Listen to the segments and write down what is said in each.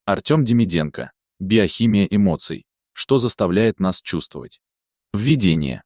Артем Демиденко. Биохимия эмоций. Что заставляет нас чувствовать? Введение.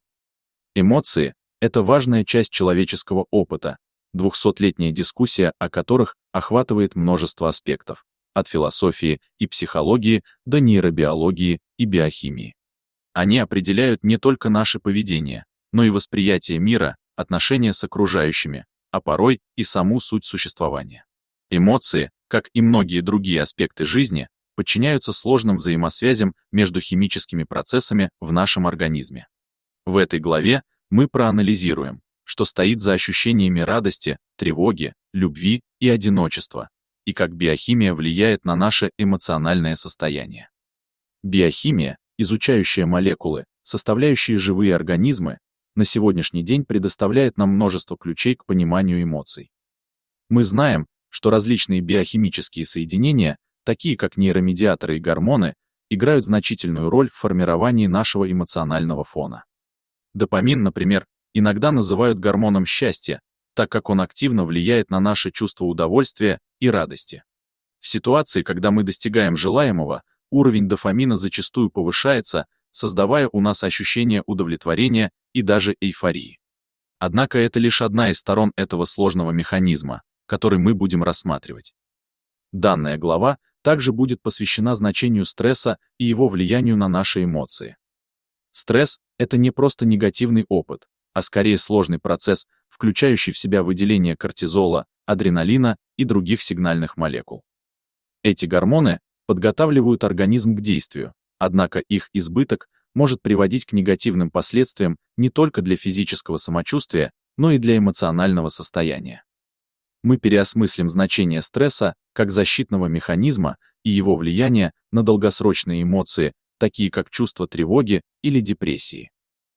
Эмоции — это важная часть человеческого опыта, 200-летняя дискуссия о которых охватывает множество аспектов, от философии и психологии до нейробиологии и биохимии. Они определяют не только наше поведение, но и восприятие мира, отношения с окружающими, а порой и саму суть существования. Эмоции, как и многие другие аспекты жизни, подчиняются сложным взаимосвязям между химическими процессами в нашем организме. В этой главе мы проанализируем, что стоит за ощущениями радости, тревоги, любви и одиночества, и как биохимия влияет на наше эмоциональное состояние. Биохимия, изучающая молекулы, составляющие живые организмы, на сегодняшний день предоставляет нам множество ключей к пониманию эмоций. Мы знаем, что различные биохимические соединения, такие как нейромедиаторы и гормоны, играют значительную роль в формировании нашего эмоционального фона. Допамин, например, иногда называют гормоном счастья, так как он активно влияет на наше чувство удовольствия и радости. В ситуации, когда мы достигаем желаемого, уровень дофамина зачастую повышается, создавая у нас ощущение удовлетворения и даже эйфории. Однако это лишь одна из сторон этого сложного механизма, который мы будем рассматривать. Данная глава также будет посвящена значению стресса и его влиянию на наши эмоции. Стресс — это не просто негативный опыт, а скорее сложный процесс, включающий в себя выделение кортизола, адреналина и других сигнальных молекул. Эти гормоны подготавливают организм к действию, однако их избыток может приводить к негативным последствиям не только для физического самочувствия, но и для эмоционального состояния. Мы переосмыслим значение стресса как защитного механизма и его влияние на долгосрочные эмоции, такие как чувство тревоги или депрессии.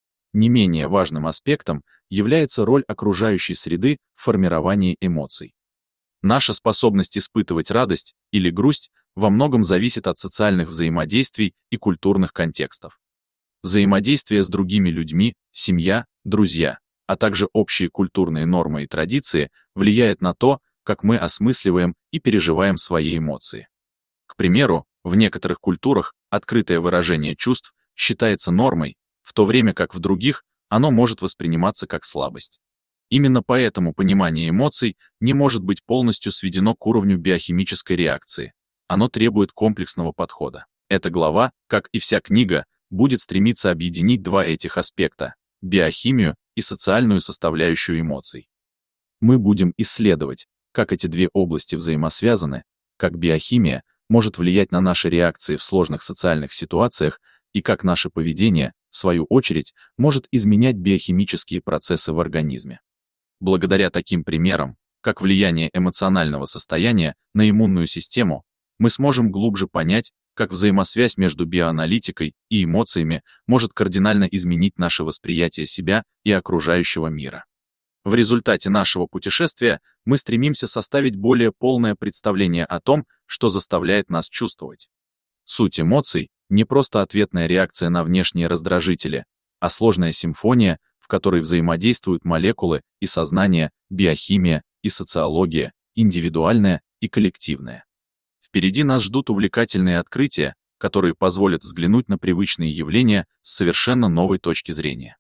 Не менее важным аспектом является роль окружающей среды в формировании эмоций. Наша способность испытывать радость или грусть во многом зависит от социальных взаимодействий и культурных контекстов. Взаимодействие с другими людьми, семья, друзья, а также общие культурные нормы и традиции влияет на то, как мы осмысливаем и переживаем свои эмоции. К примеру, в некоторых культурах открытое выражение чувств считается нормой, в то время как в других оно может восприниматься как слабость. Именно поэтому понимание эмоций не может быть полностью сведено к уровню биохимической реакции. Оно требует комплексного подхода. Эта глава, как и вся книга, будет стремиться объединить два этих аспекта – биохимию и социальную составляющую эмоций. Мы будем исследовать, как эти две области взаимосвязаны, как биохимия может влиять на наши реакции в сложных социальных ситуациях и как наше поведение, в свою очередь, может изменять биохимические процессы в организме. Благодаря таким примерам, как влияние эмоционального состояния на иммунную систему, мы сможем глубже понять, как взаимосвязь между биоаналитикой и эмоциями может кардинально изменить наше восприятие себя и окружающего мира. В результате нашего путешествия мы стремимся составить более полное представление о том, что заставляет нас чувствовать. Суть эмоций — не просто ответная реакция на внешние раздражители, а сложная симфония, в которой взаимодействуют молекулы и сознание, биохимия и социология, индивидуальное и коллективное. Впереди нас ждут увлекательные открытия, которые позволят взглянуть на привычные явления с совершенно новой точки зрения.